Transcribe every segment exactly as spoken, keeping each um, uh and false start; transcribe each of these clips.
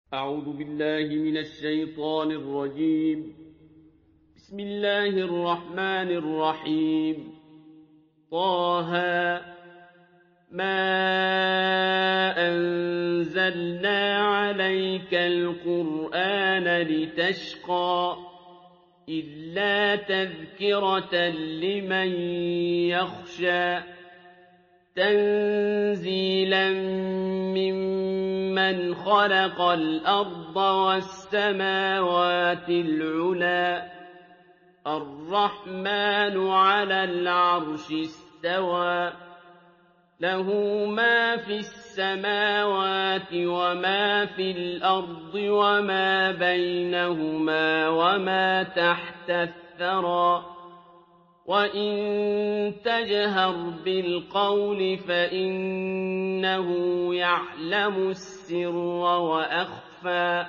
أعوذ بالله من الشيطان الرجيم. بسم الله الرحمن الرحيم. طه ما أنزلنا عليك القرآن لتشقى إلا تذكرة لمن يخشى تنزيلا ممن خلق الأرض والسماوات العلى الرحمن على العرش استوى له ما في السماوات وما في الأرض وما بينهما وما تحت الثرى وإن تجهر بالقول فإنه يعلم السر وأخفى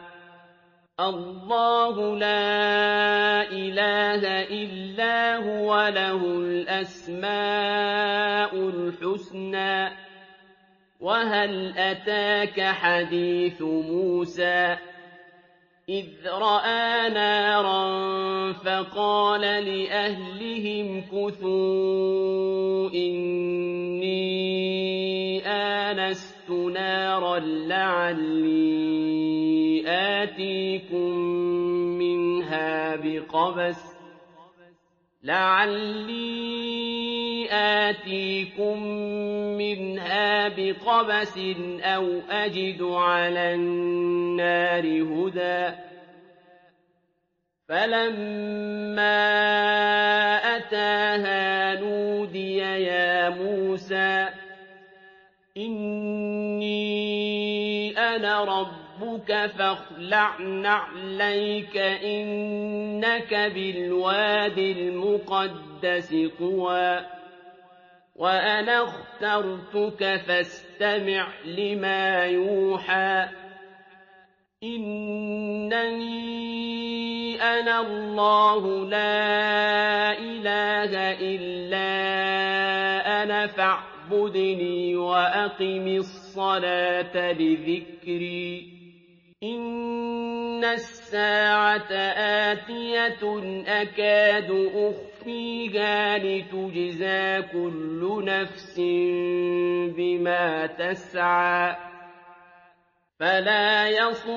الله لا إله إلا هو له الأسماء الحسنى وهل أتاك حديث موسى إذ رأى نارا فقال لأهلهم كثوا إني آنست نارا لعلي آتيكم منها بقبس لعلي آتيكم منها بقبس أو أجد على النار هدى فلما أتاها نودي يا موسى إني أنا ربك فاخلع نعليك إنك بالواد المقدس طوى وأنا اخترتك فاستمع لما يوحى إنني أنا الله لا إله إلا أنا فاعبدني وأقم الصلاة لذكري إن الساعة آتية أكاد أخفيها لتجزى كل نفس بما تسعى فلا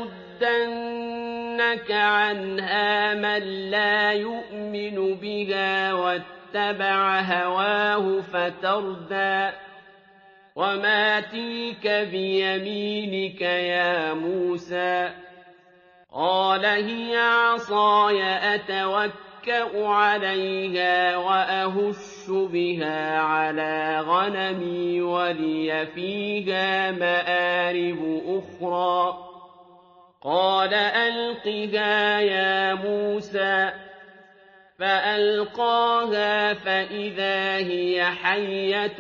يصدنك عنها من لا يؤمن بها واتبع هواه فتردى وما تلك بيمينك يا موسى قال هي عصاي أتوكأ عليها وأهش بها على غنمي ولي فيها مآرب أخرى قال ألقها يا موسى فألقاها فإذا هي حية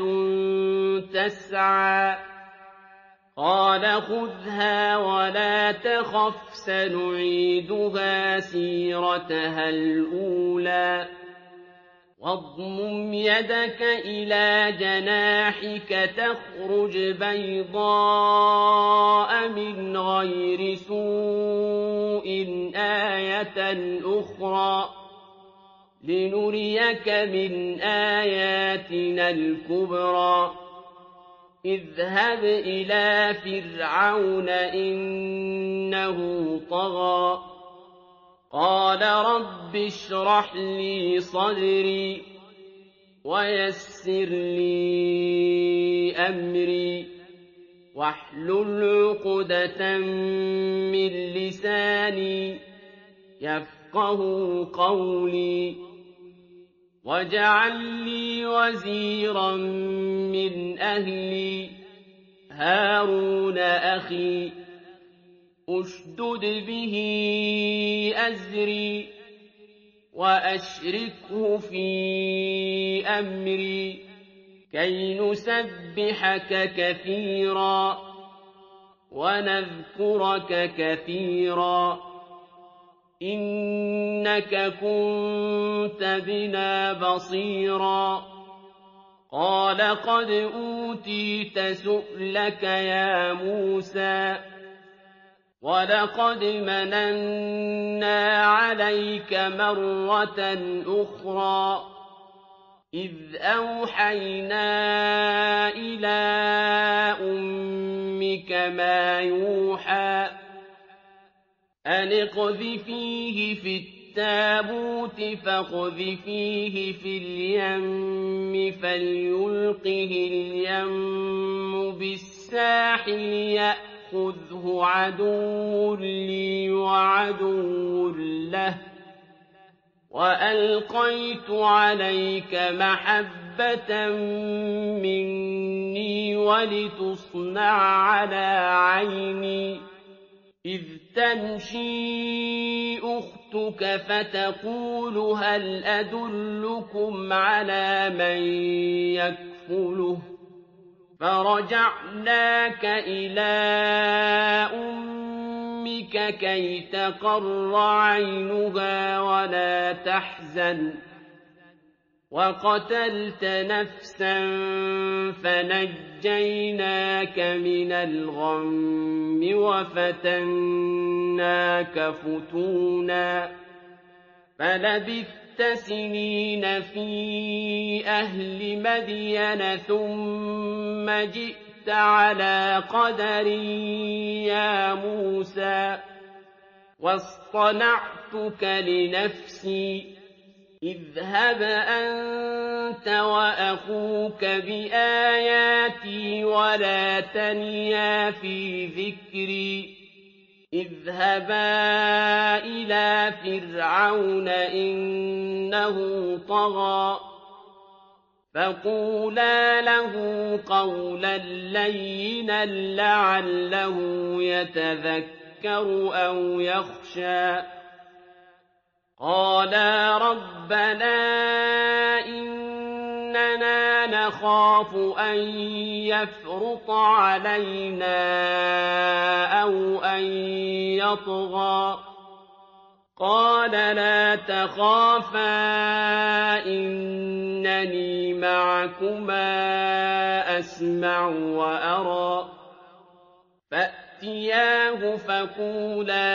تسعى قال خذها ولا تخف سنعيدها سيرتها الأولى واضمم يدك إلى جناحك تخرج بيضاء من غير سوء آية أخرى لنريك من آياتنا الكبرى اذهب إلى فرعون إنه طغى قال رب اشرح لي صدري ويسر لي أمري واحلل عقدة من لساني يفقه قولي واجعل لي وزيرا من أهلي هارون أخي أشدد به أزري وأشركه في أمري كي نسبحك كثيرا ونذكرك كثيرا إنك كنت بنا بصيرا قال قد أوتيت سؤلك يا موسى وَلَقَدْ مَنَنَّا عَلَيْكَ مَرَّةً أُخْرَىٰ إِذْ أَوْحَيْنَا إِلَىٰ أُمِّكَ مَا يُوحَىٰ أَنِ اقْذِفِيهِ فِي التَّابُوتِ فَاقْذِفِيهِ فِي الْيَمِّ فَلْيُلْقِهِ الْيَمُّ بِالسَّاحِلِ يَأْخُذْهُ عَدُوٌّ لِّي وَعَدُوٌّ لَّهُ وَأَلْقَيْتُ عَلَيْكَ مَحَبَّةً مِّنِّي وَلِتُصْنَعَ عَلَىٰ عَيْنِي إِذْ تَمْشِي أُخْتُكَ فَتَقُولُ هَلْ أَدُلُّكُمْ عَلَىٰ مَن يَكْفُلُهُ ۖ فَرَجَعْنَاكَ إِلَىٰ أُمِّكَ كَيْ تَقَرَّ عَيْنُهَا وَلَا تَحْزَنَ ۚ وَقَتَلْتَ نَفْسًا فَنَجَّيْنَاكَ مِنَ الْغَمِّ وَفَتَنَّاكَ فُتُونًا فَلَبِثْتَ سِنِينَ فِي أَهْلِ مَدْيَنَ ثُمَّ جِئْتَ عَلَىٰ قَدَرٍ يَا مُوسَىٰ وَاصْطَنَعْتُكَ لِنَفْسِي اذْهَبْ أَنتَ وَأَخُوكَ بِآيَاتِي وَلَا تَنِيَا فِي ذِكْرِي اذْهَبَا إِلَىٰ فِرْعَوْنَ إِنَّهُ طَغَىٰ فَقُولَا لَهُ قَوْلًا لَّيِّنًا لَّعَلَّهُ يَتَذَكَّرُ أَوْ يَخْشَىٰ قَالَا رَبَّنَا إِنَّنَا نَخَافُ أَن يَفْرُطَ عَلَيْنَا أَوْ أَن يَطْغَىٰ قَالَ لَا تَخَافَا إِنَّنِي مَعَكُمَا أَسْمَعُ وَأَرَىٰ فَأْتِيَاهُ فَقُولَا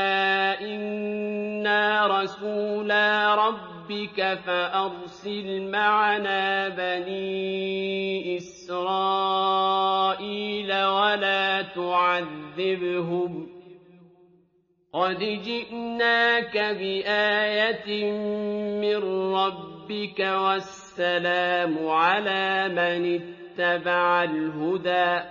إِنَّا رَسُولَا رَبِّكَ فَأَرْسِلْ مَعَنَا بَنِي إِسْرَائِيلَ وَلَا تُعَذِّبْهُمْ ۖ قَدْ جِئْنَاكَ بِآيَةٍ مِّن رَّبِّكَ وَالسَّلَامُ عَلَىٰ مَنِ اتَّبَعَ الْهُدَىٰ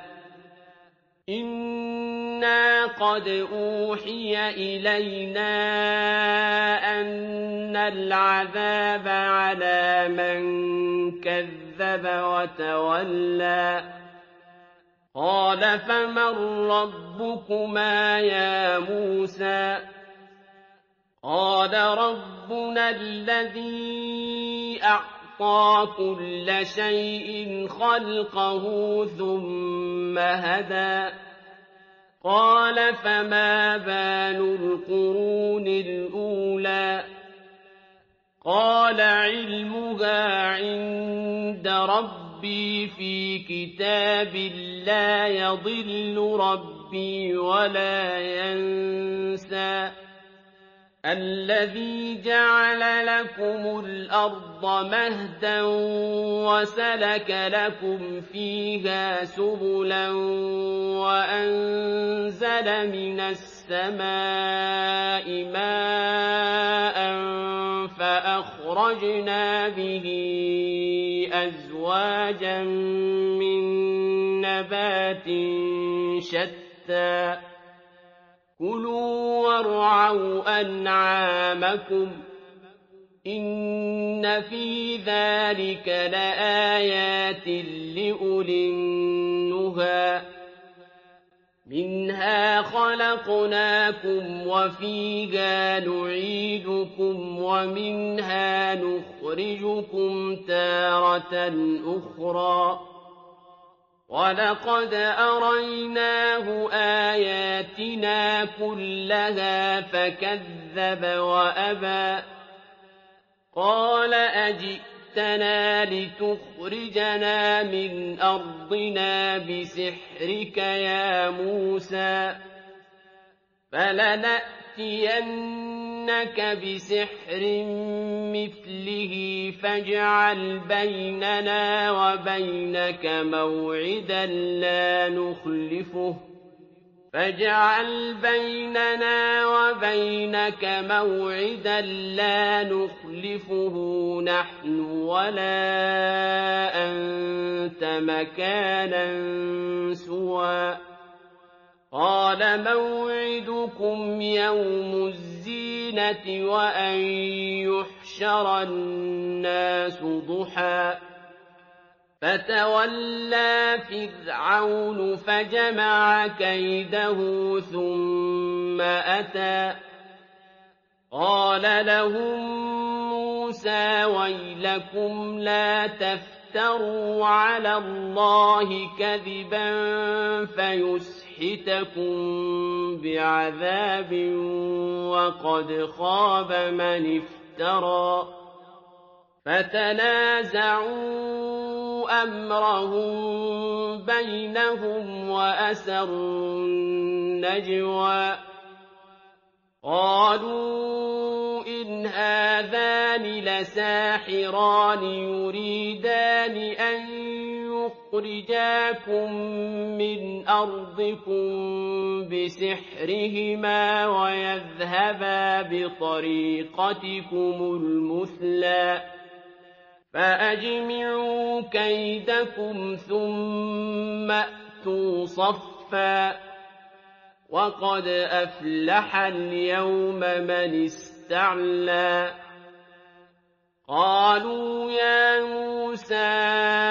إِنَّا قَدْ أُوحِيَ إِلَيْنَا أَنَّ الْعَذَابَ عَلَىٰ مَن كَذَّبَ وَتَوَلَّىٰ قَالَ فَمَن رَّبُّكُمَا يَا مُوسَىٰ قَالَ رَبُّنَا الَّذِي أَعْطَىٰ كُلَّ شَيْءٍ خَلْقَهُ ثُمَّ هَدَىٰ قَالَ فَمَا بَالُ الْقُرُونِ الْأُولَىٰ قَالَ عِلْمُهَا عِندَ رَبِّي فِي كِتَابٍ لَّا يَضِلُّ رَبِّي وَلَا يَنسَى الَّذِي جَعَلَ لَكُمُ الْأَرْضَ مَهْدًا وَسَلَكَ لَكُمْ فِيهَا سُبُلًا وَأَنزَلَ مِنَ السَّمَاءِ مَاءً فَأَخْرَجْنَا بِهِ أَزْوَاجًا مِّن نَّبَاتٍ شَتَّىٰ كُلُوا وَارْعَوْا أَنْعَامَكُمْ ۗ إِنَّ فِي ذَٰلِكَ لَآيَاتٍ لِّأُولِي النُّهَىٰ مِنْهَا خَلَقْنَاكُمْ وَفِيهَا نُعِيدُكُمْ وَمِنْهَا نُخْرِجُكُمْ تَارَةً أُخْرَىٰ وَلَقَدْ أَرَيْنَاهُ آيَاتِنَا كُلَّهَا فَكَذَّبَ وَأَبَىٰ قَالَ أَجِئْتَنَا لِتُخْرِجَنَا مِنْ أَرْضِنَا بِسِحْرِكَ يَا مُوسَىٰ فَلَنَأْتِيَنَّكَ بِسِحْرٍ مِّثْلِهِ فَاجْعَلْ بَيْنَنَا وَبَيْنَكَ مَوْعِدًا لَّا نُخْلِفُهُ فَاجْعَلْ بَيْنَنَا وَبَيْنَكَ مَوْعِدًا لَّا نُخْلِفُهُ نَحْنُ وَلَا أَنتَ مَكَانًا سُوًى قَالَ مَوْعِدُكُمْ يَوْمُ الزِّينَةِ وَأَن يُحْشَرَ النَّاسُ ضُحًى فَتَوَلَّىٰ فِرْعَوْنُ فَجَمَعَ كَيْدَهُ ثُمَّ أَتَىٰ قَالَ لَهُم مُّوسَىٰ وَيْلَكُمْ لَا تَفْتَرُوا عَلَى اللَّهِ كَذِبًا فَيُسْحِتَكُم بِعَذَابٍ وَقَدْ خَابَ مَنِ افْتَرَىٰ فَتَنَازَعُوا أَمْرَهُم بَيْنَهُمْ وَأَسَرُّوا النَّجْوَىٰ قَالُوا إِنْ هَٰذَانِ لَسَاحِرَانِ يُرِيدَانِ أَن يُخْرِجَاكُم مِّنْ أَرْضِكُم بِسِحْرِهِمَا وَيَذْهَبَا بِطَرِيقَتِكُمُ الْمُثْلَىٰ فَأَجْمِعُوا كَيْدَكُمْ ثُمَّ أْتُوا صَفًّا وَقَدْ أَفْلَحَ الْيَوْمَ مَنِ اسْتَعْلَىٰ قَالُوا يَا مُوسَىٰ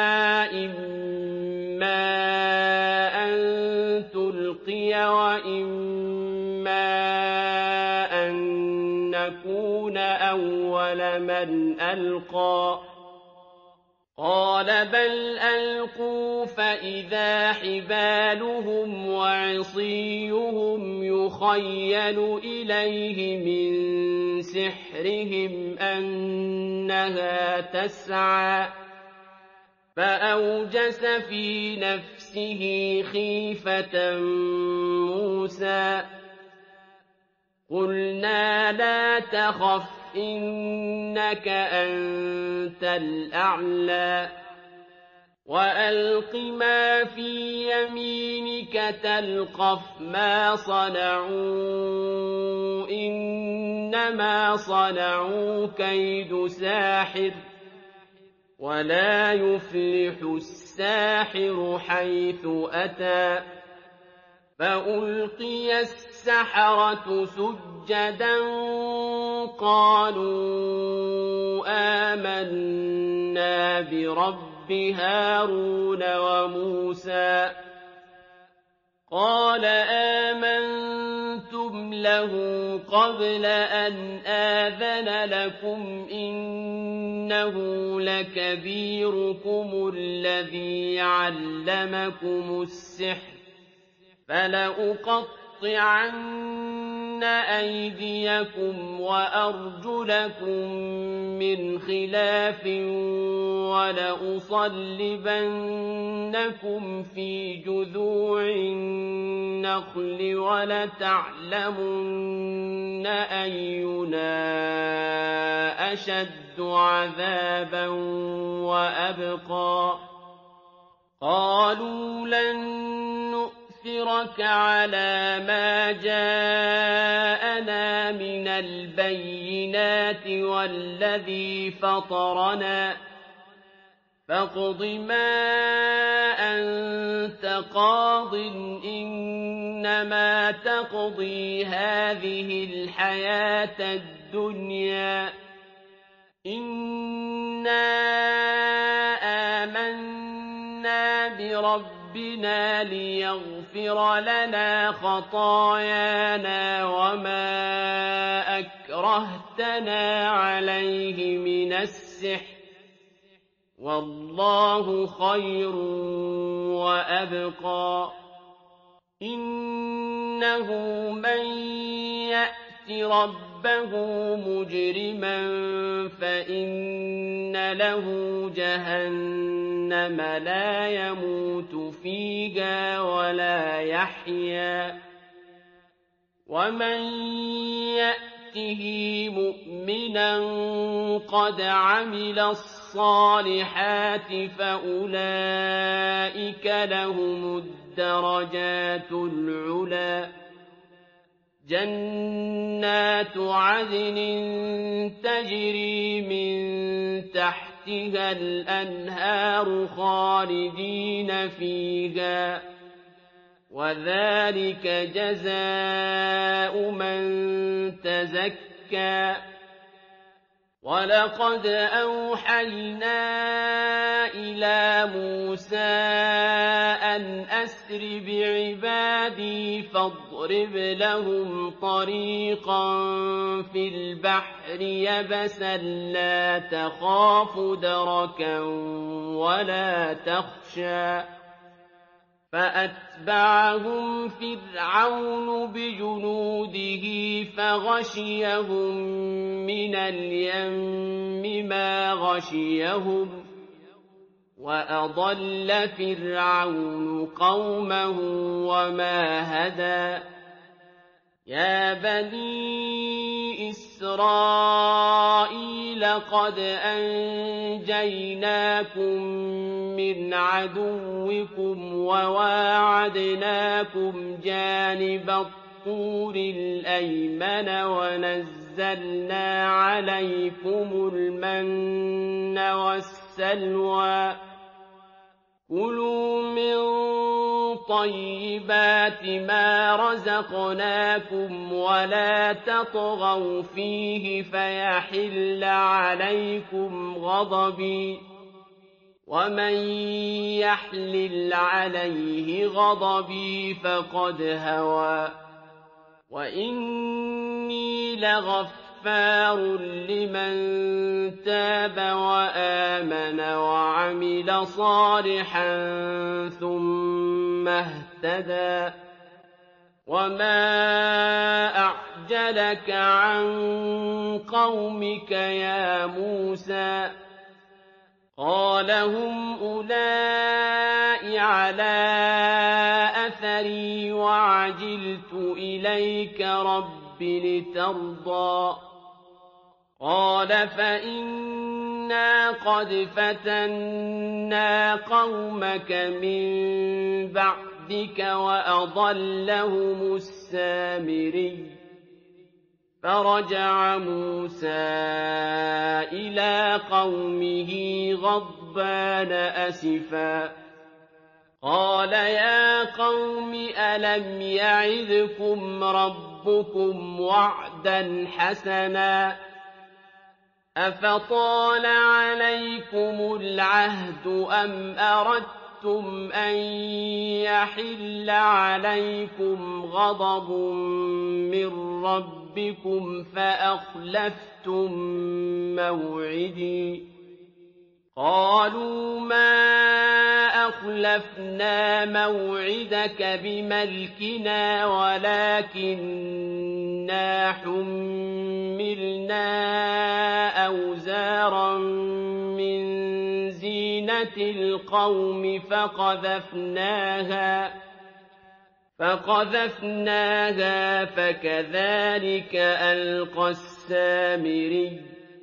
إِمَّا أَن تُلْقِيَ وَإِمَّا أَن نَّكُونَ أَوَّلَ مَنْ أَلْقَىٰ قَالَ بَلْ أَلْقُوا فَإِذَا حِبَالُهُمْ وَعِصِيُّهُمْ يُخَيَّلُ إِلَيْهِ مِن سِحْرِهِمْ أَنَّهَا تَسْعَىٰ فَأَوْجَسَ فِي نَفْسِهِ خِيفَةً مُّوسَىٰ قُلْنَا لَا تَخَفْ إِنَّكَ أَنتَ الْأَعْلَىٰ وَأَلْقِ مَا فِي يَمِينِكَ تَلْقَفْ مَا صَنَعُوا إِنَّمَا صَنَعُوا كَيْدُ سَاحِرٍ وَلَا يُفْلِحُ السَّاحِرُ حَيْثُ أَتَىٰ فَأُلْقِيَ السَّحَرَةُ سُجَّدًا قَالُوا آمَنَّا بِرَبِّ هَارُونَ وَمُوسَىٰ قَالَ آمَنتُمْ لَهُ قَبْلَ أَنْ آذَنَ لَكُمْ إِنَّهُ لَكَبِيرُكُمُ الَّذِي عَلَّمَكُمُ السِّحْرَ فَلَأُقَطِّعَنَّ أَيْدِيَكُمْ وَأَرْجُلَكُم مِّنْ خِلَافٍ وَلَأُصَلِّبَنَّكُمْ فِي جُذُوعِ النَّخْلِ وَلَتَعْلَمُنَّ أَيُّنَا أَشَدُّ عَذَابًا وَأَبْقَىٰ قَالُوا لَن نُّؤْثِرَكَ عَلَىٰ مَا جَاءَنَا مِنَ الْبَيِّنَاتِ وَالَّذِي فَطَرَنَا فَاقْضِ مَا أَنتَ قَاضٍ إِنَّمَا تَقْضِي هَٰذِهِ الْحَيَاةَ الدُّنْيَا إِنَّا آمَنَّا بِرَبِّنَا لِيَغْفِرَ لَنَا خَطَايَانَا وَمَا أَكْرَهْتَنَا عَلَيْهِ مِنَ السِّحْرِ ۗ وَاللَّهُ خَيْرٌ وَأَبْقَىٰ إِنَّهُ مَن يَأْتِ رَبَّهُ مُجْرِمًا فَإِنَّ لَهُ جَهَنَّمَ لَا يَمُوتُ فِيهَا وَلَا يَحْيَىٰ ومن يأته مؤمنا قد عمل الصالحات فأولئك لهم الدرجات العلى جنات عدن تجري من تحتها الأنهار خالدين فيها وذلك جزاء من تزكى ولقد أوحينا إلى موسى أن أسر بعبادي فاضرب لهم طريقا في البحر يبسا لا تخاف دركا ولا تخشى فأتبعهم فرعون بجنوده فغشيهم من اليم ما غشيهم وأضل فرعون قومه وما هدى يا بني إسرائيل قد أنجيناكم من عدوكم وواعدناكم جانب الطور الأيمن ونزلنا عليكم المن والسلوى كلوا من طيبات ما رزقناكم ولا تطغوا فيه فيحل عليكم غضبي ومن يحلل عليه غضبي فقد هوى وإني لغفار لمن تاب وآمن وعمل صالحا ثم اهتدى وما أعجلك عن قومك يا موسى قال هم أولئك على أثري وعجلت إليك رب لترضى قال فإنا قد فتنا قومك من بعدك وأضلهم السامري فرجع موسى إلى قومه غضبان أسفا قال يا قوم ألم يعظكم ربكم وعدا حسنا أفطال عليكم العهد أم أردتم أن يحل عليكم غضب من ربكم فأخلفتم موعدي قالوا ما أخلفنا موعدك بملكنا ولكننا حملنا أوزارا من زينة القوم فقذفناها فقذفناها فكذلك ألقى السامري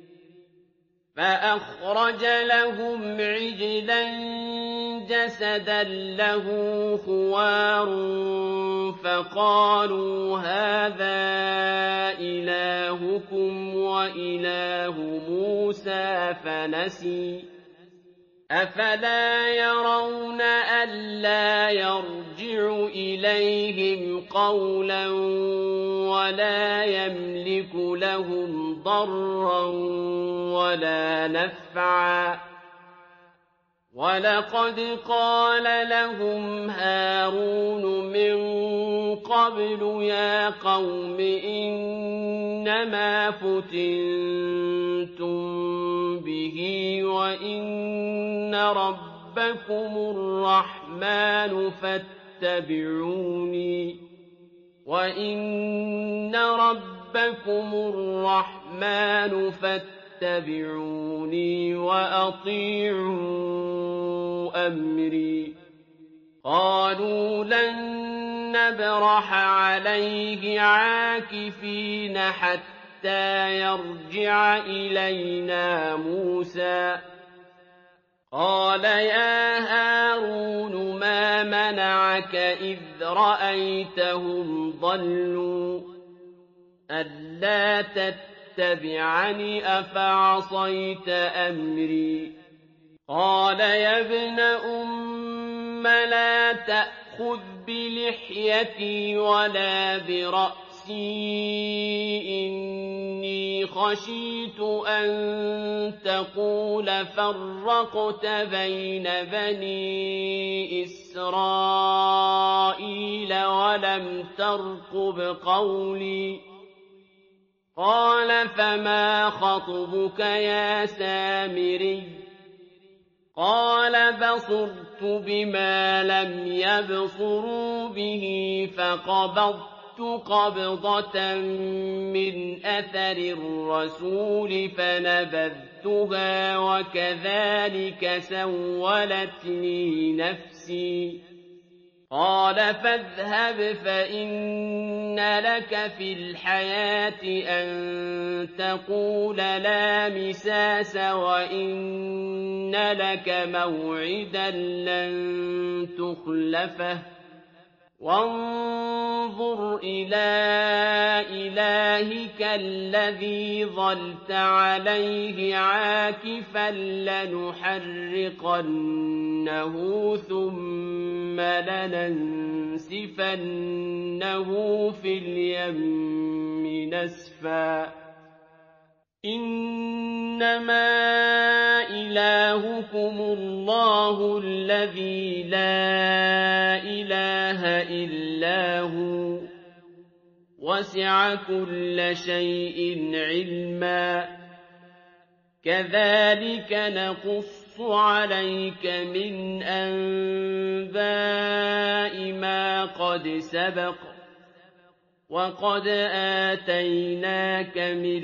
فأخرج لهم عجلا جسدا له خوار فقالوا هذا إلهكم وإله موسى فنسي أفلا يرون ألا يرجع إليهم قولا ولا يملك لهم ضرا ولا نفعا ولقد قال لهم هارون من قبل يا قوم إنما فتنتم به وإن ربكم الرحمن فاتبعوني وإن ربكم الرحمن فاتبعوني وأطيعوا أمري قالوا لن نبرح عليه عاكفين حتى يرجع إلينا موسى قال يا هارون ما منعك إذ رأيتهم ضلوا ألا تتبعني أفعصيت أمري قال يا ابن أم لا تأخذ بلحيتي ولا برأسي إني خشيت أن تقول فرقت بين بني إسرائيل ولم ترقب قولي قال فما خطبك يا سامري قال بصرت بما لم يبصروا به فقبضت قبضة من أثر الرسول فنبذتها وكذلك سولت لي نفسي قال فاذهب فإن لك في الحياة أن تقول لا مساس وإن لك موعدا لن تخلفه وانظر إلى إلهك الذي ظلت عليه عاكفا لنحرقنه ثم لننسفنه في اليم نسفا إنما إلهكم الله الذي لا إله إلا هو وسع كل شيء علما كذلك نقص عليك من أنباء ما قد سبق وقد آتيناك من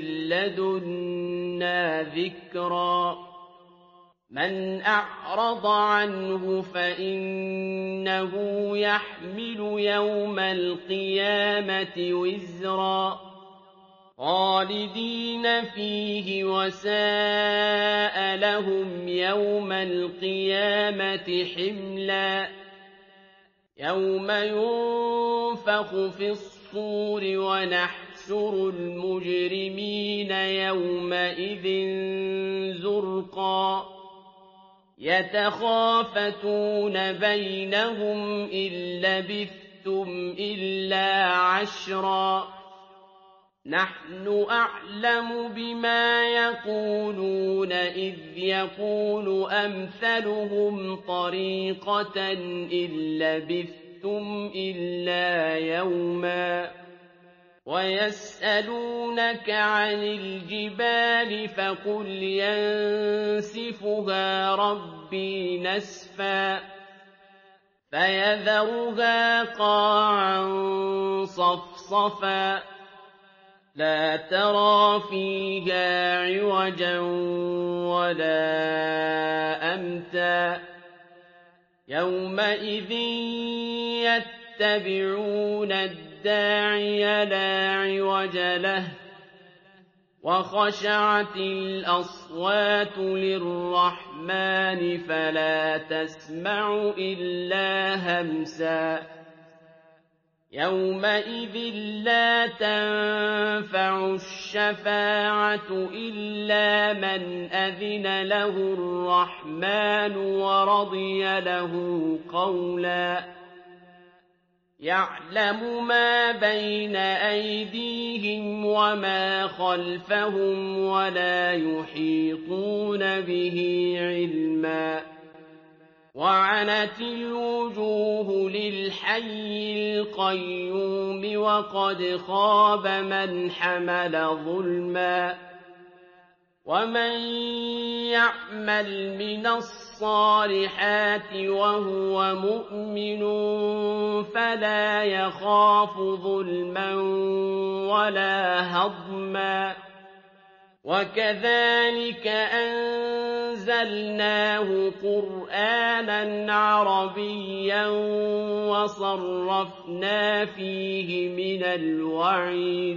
لدنا ذكرا من أعرض عنه فإنه يحمل يوم القيامة وزرا خالدين فيه وساء لهم يوم القيامة حملا يوم ينفخ في الصور ونحشر المجرمين يومئذ زرقا يتخافتون بينهم إن لبثتم إلا عشرا نحن أعلم بما يقولون إذ يقول أمثلهم طريقة إن لبثتم إلا يوما ويسألونك عن الجبال فقل ينسفها ربي نسفا فيذرها قاعا صفصفا لا ترى فيها عوجا ولا أمتا يومئذ يتبعون الداعي لا عوج له وخشعت الأصوات للرحمن فلا تسمع إلا همسا يومئذ لا تنفع الشفاعة إلا من أذن له الرحمن ورضي له قولا يعلم ما بين أيديهم وما خلفهم ولا يحيطون به علما وعنت الوجوه للحي القيوم وقد خاب من حمل ظلما ومن يعمل من الصالحات وهو مؤمن فلا يخاف ظلما ولا هضما وكذلك أنزلناه قرآنا عربيا وصرفنا فيه من الوعيد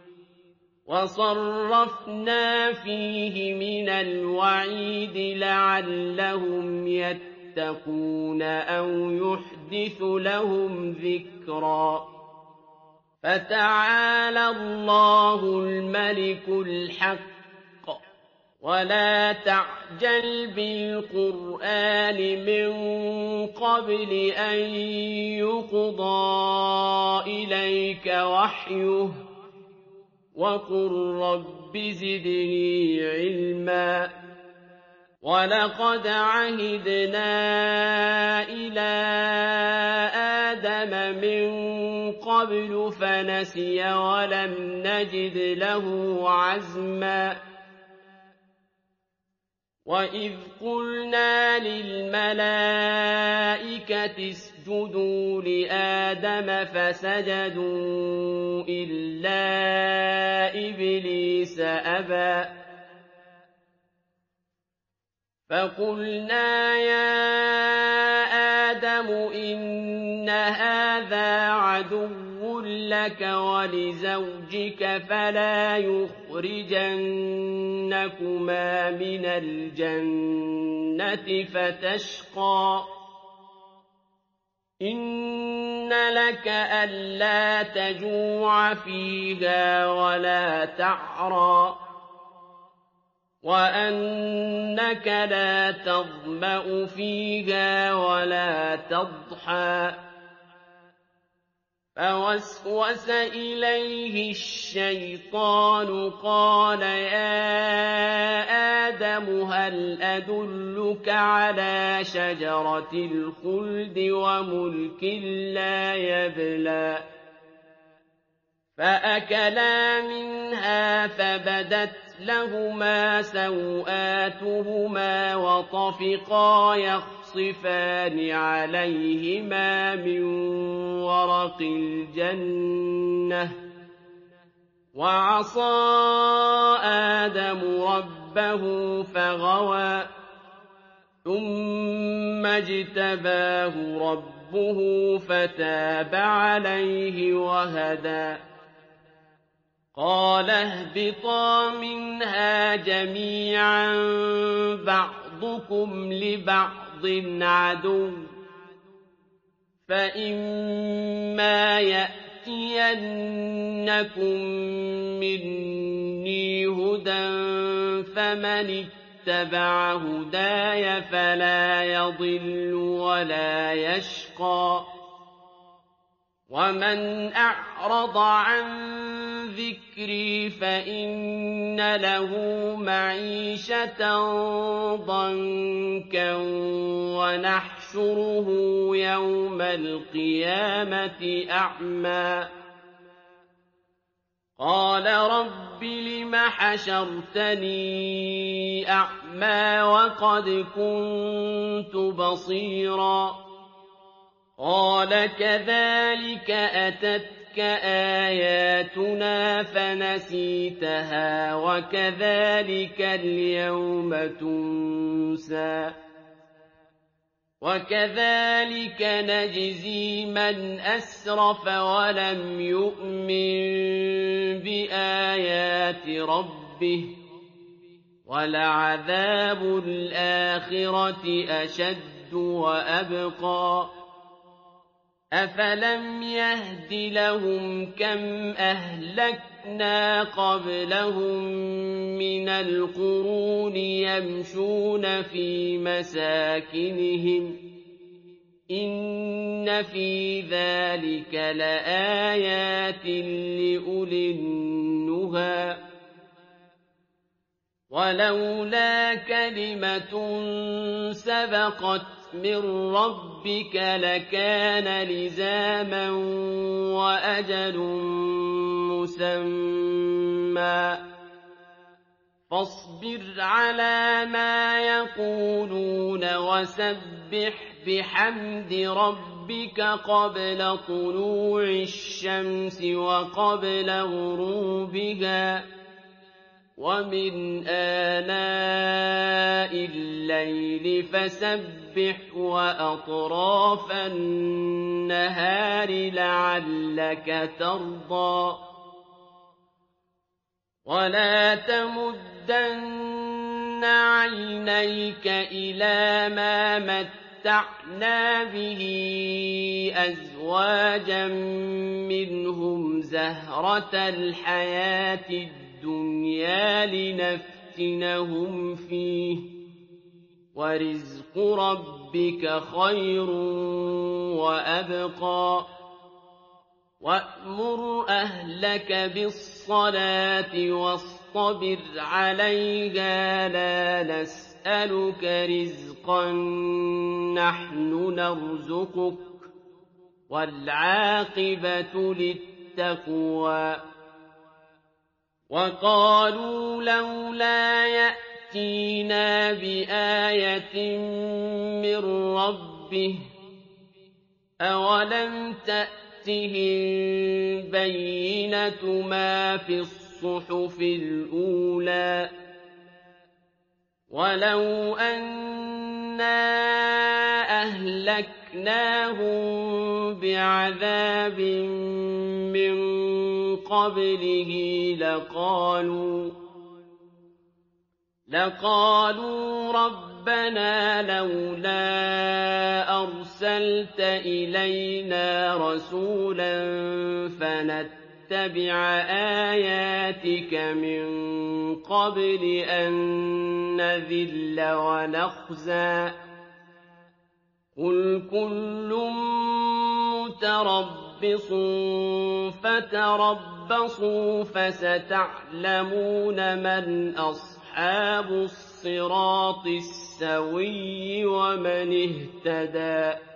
وصرفنا فيه من الوعيد لعلهم يتقون أو يحدث لهم ذكرا فتعالى الله الملك الحق ولا تعجل بالقرآن من قبل أن يقضى إليك وحيه وقل رب زدني علما ولقد عهدنا إلى آدم من قبل فنسي ولم نجد له عزما وإذ قلنا للملائكة اسجدوا لآدم فسجدوا إلا إبليس أبى فقلنا يا آدم إن هذا عدو لك ولزوجك فلا يخرجنكما من الجنة فتشقى إن لك ألا تجوع فيها ولا تعرى وأنك لا تظمأ فيها ولا تضحى فوسوس إليه الشيطان قال يا آدم هل أدلك على شجرة الخلد وملك لا يبلى فأكلا منها فبدت لهما سوآتهما وطفقا يخصفان عليهما من ورق الجنة وعصى آدم ربه فغوى ثم اجتباه ربه فتاب عليه وهدى قال اهبطا منها جميعا بعضكم لبعض عدو فإما يأتينكم مني هدى فمن اتبع هداي فلا يضل ولا يشقى ومن أعرض عن ذكري فإن له معيشة ضنكا ونحشره يوم القيامة أعمى قال رب لم حشرتني أعمى وقد كنت بصيرا قال كذلك أتتك آياتنا فنسيتها وكذلك اليوم تنسى وكذلك نجزي من أسرف ولم يؤمن بآيات ربه ولعذاب الآخرة أشد وأبقى أفلم يهد لهم كم أهلكنا قبلهم من القرون يمشون في مساكنهم إن في ذلك لآيات لأولي النهى ولولا كلمة سبقت من ربك لكان لزاما وأجل مسمى فاصبر على ما يقولون وسبح بحمد ربك قبل طلوع الشمس وقبل غروبها وَمِنْ آنَاءِ اللَّيْلِ فَسَبِّحْ وَأَطْرَافَ النَّهَارِ لَعَلَّكَ تَرْضَىٰ وَلَا تَمُدَّنَّ عَيْنَيْكَ إِلَىٰ مَا مَتَّعْنَا بِهِ أَزْوَاجًا مِّنْهُمْ زَهْرَةَ الْحَيَاةِ الدُّنْيَا لِنَفْتِنَهُمْ فِيهِ ۚ وَرِزْقُ رَبِّكَ خَيْرٌ وَأَبْقَىٰ وَأْمُرْ أَهْلَكَ بِالصَّلَاةِ وَاصْطَبِرْ عَلَيْهَا ۖ لَا نَسْأَلُكَ رِزْقًا نَّحْنُ نَرْزُقُكَ ۗ وَالْعَاقِبَةُ لِلتَّقْوَىٰ وَقَالُوا لَوْلَا يَأْتِينَا بِآيَةٍ مِّن رَّبِّهِ ۚ أَوَلَمْ تَأْتِهِم بَيِّنَةُ مَا فِي الصُّحُفِ الْأُولَىٰ ۚ وَلَوْ أَنَّا أَهْلَكْنَاهُم بِعَذَابٍ مِّن قَبْلِهِ لَقَالُوا لَقَالُوا رَبَّنَا لَوْلَا أَرْسَلْتَ إِلَيْنَا رَسُولًا فَنَتَّبِعَ آيَاتِكَ مِن قَبْلِ أَن نَّذِلَّ وَنَخْزَىٰ ۚ قُلْ كُلٌّ مُّتَرَبِّصٌ فَتَرَبَّصُوا فَسَتَعْلَمُونَ مَنْ أَصْحَابُ الصِّرَاطِ السَّوِيِّ وَمَنِ اهْتَدَىٰ